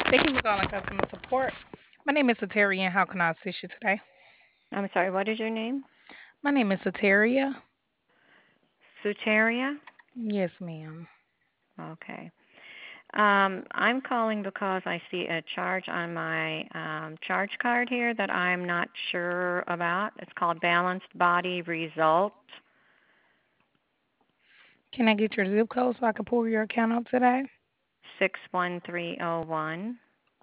Thank you for calling customer support. My name is Sateria, and how can I assist you today? I'm sorry, what is your name? My name is Sateria. Suteria? Yes, ma'am. Okay. I'm calling because I see a charge on my charge card here that I'm not sure about. It's called Balanced Body Result Can I get your zip code so I can pull your account up today? 61301.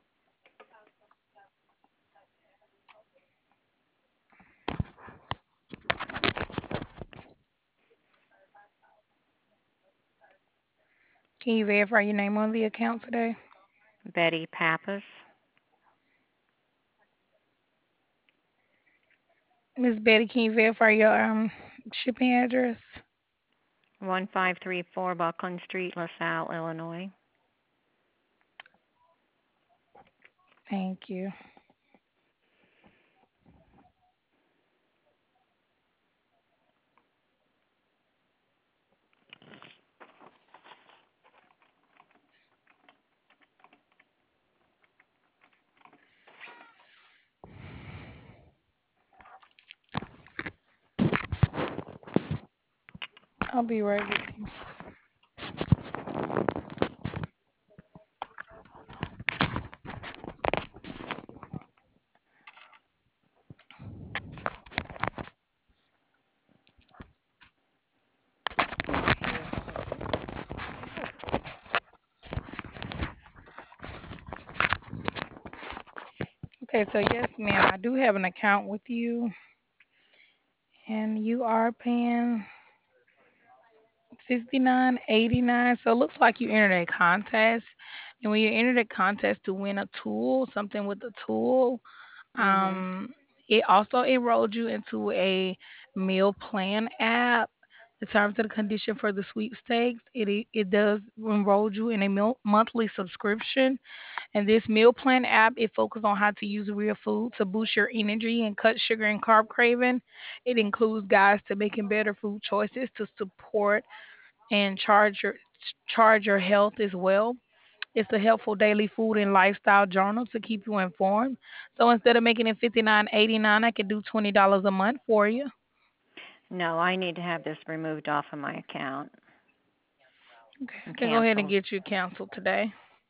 Can you verify your name on the account today? Betty Pappas. Miss Betty, can you verify your shipping address? 1534 Buckland Street, LaSalle, Illinois. Thank you. I'll be right with you. Okay, so yes, ma'am, I do have an account with you, and you are paying 69.89. So it looks like you entered a contest, and when you entered a contest to win a tool, something with a tool, Mhm. um, it also enrolled you into a meal plan app. The terms and the condition for the sweepstakes, it does enroll you in a monthly subscription. And this meal plan app, it focuses on how to use real food to boost your energy and cut sugar and carb craving. It includes guides to making better food choices to support and charge your health as well. It's a helpful daily food and lifestyle journal to keep you informed. So instead of making it 59.89, I can do $20 a month for you. No, I need to have this removed off of my account Okay, I and can go ahead and canceled. get you canceled today.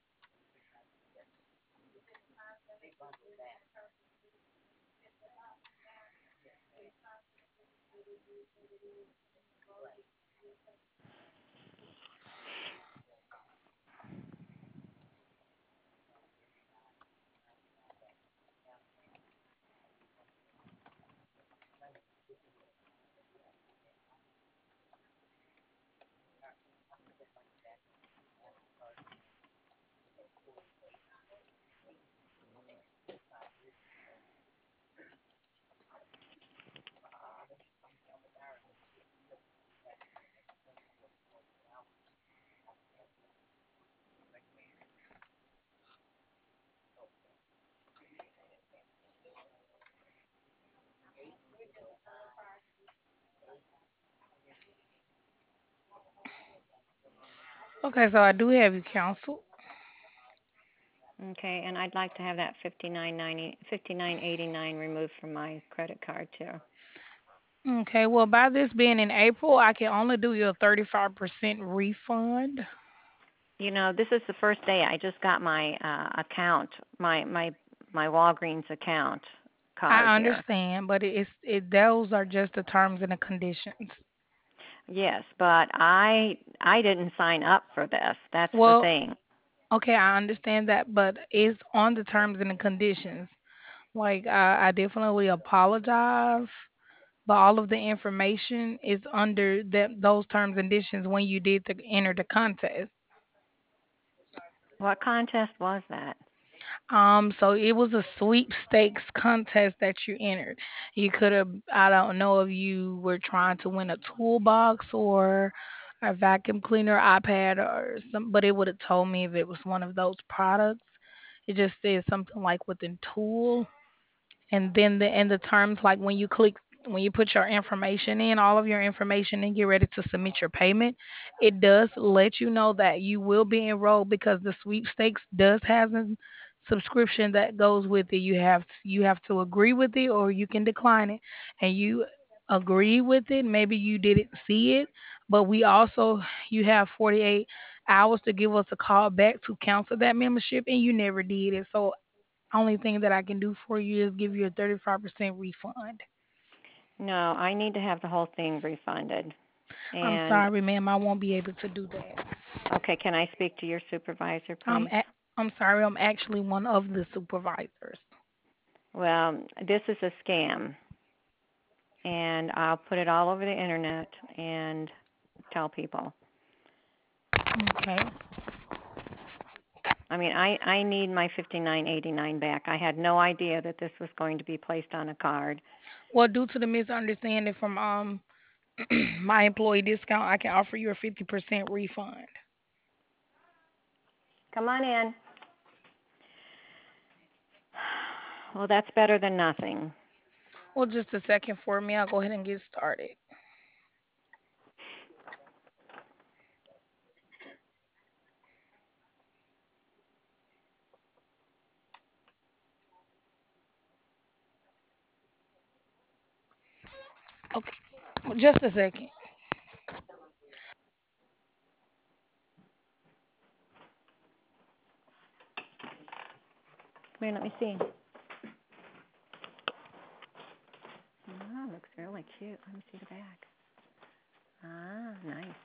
Okay, so I do have you canceled. Okay, and I'd like to have that 59.89 removed from my credit card too. Okay, well, by this being in April, I can only do you a 35% refund. This is the first day I just got my account, my Walgreens account card I here. understand, but those are just the terms and the conditions. Yes, but I didn't sign up for this. That's the Well, thing. okay, I understand that, but it's on the terms and the conditions. Like, I definitely apologize, but all of the information is under those terms and conditions when you did enter the contest. What contest was that? So it was a sweepstakes contest that you entered. You could have, I don't know if you were trying to win a toolbox or a vacuum cleaner, iPad, or some, but it would have told me if it was one of those products. It just says something like within tool, and then the terms like when you click when you put your information in, all of your information, and get ready to submit your payment, it does let you know that you will be enrolled because the sweepstakes does have a subscription that goes with it. You have to agree with it or you can decline it. And you agree with it, maybe you didn't see it, but we also you have 48 hours to give us a call back to cancel that membership and you never did it. So only thing that I can do for you is give you a 35% refund. No, I need to have the whole thing refunded. I'm And sorry, ma'am. I won't be able to do that. okay, can I speak to your supervisor, I'm please? a- I'm sorry. I'm actually one of the supervisors. Well, this is a scam, and I'll put it all over the internet and tell people. Okay. I mean, I need my 59.89 back. I had no idea that this was going to be placed on a card. Well, due to the misunderstanding from my employee discount, I can offer you a 50% refund. Come on in. Well, that's better than nothing. Well, just a second for me. I'll go ahead and get started. Okay. Just a second. Come here, let me see. Oh, looks really cute. Let me see the back. Ah, nice.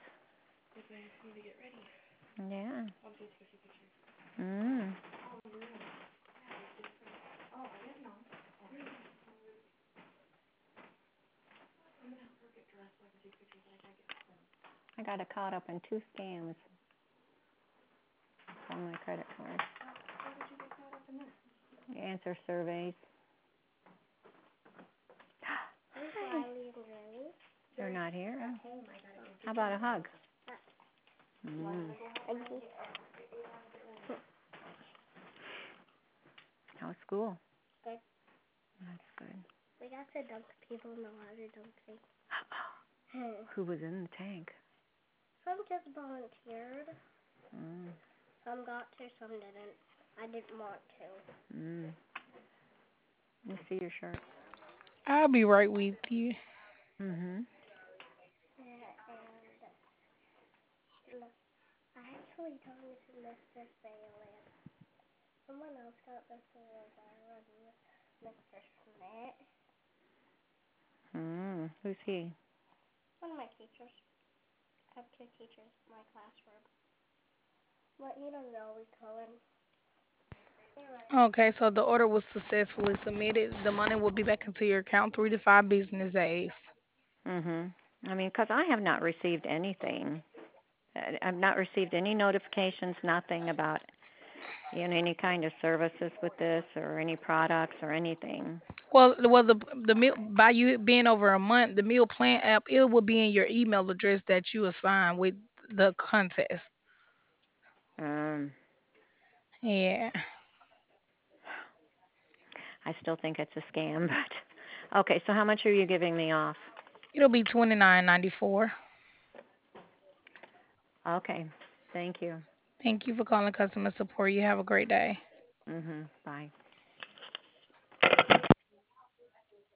Yeah. Mm. I got caught up in two scams on my credit card. Answer surveys. Hi. They're not here. How about a hug? Mm. How's school? That's good. Who was in the tank? Mm. Mm. Let me see your shirt. I'll be right with you. Mhm. Mm. Who's he? Okay, so the order was successfully submitted. The money will be back into your account 3 to 5 business days. Mhm. I mean, 'cause I have not received anything. I've not received any notifications, nothing about any kind of services with this or any products or anything. Well, the meal by you being over a month, the meal plan app it will be in your email address that you assign with the contest. Um, Yeah, I still think it's a scam, but okay. So how much are you giving me off? it'll be 29.94. Okay. Thank you. Thank you for calling customer support. You have a great day. Mhm. Bye.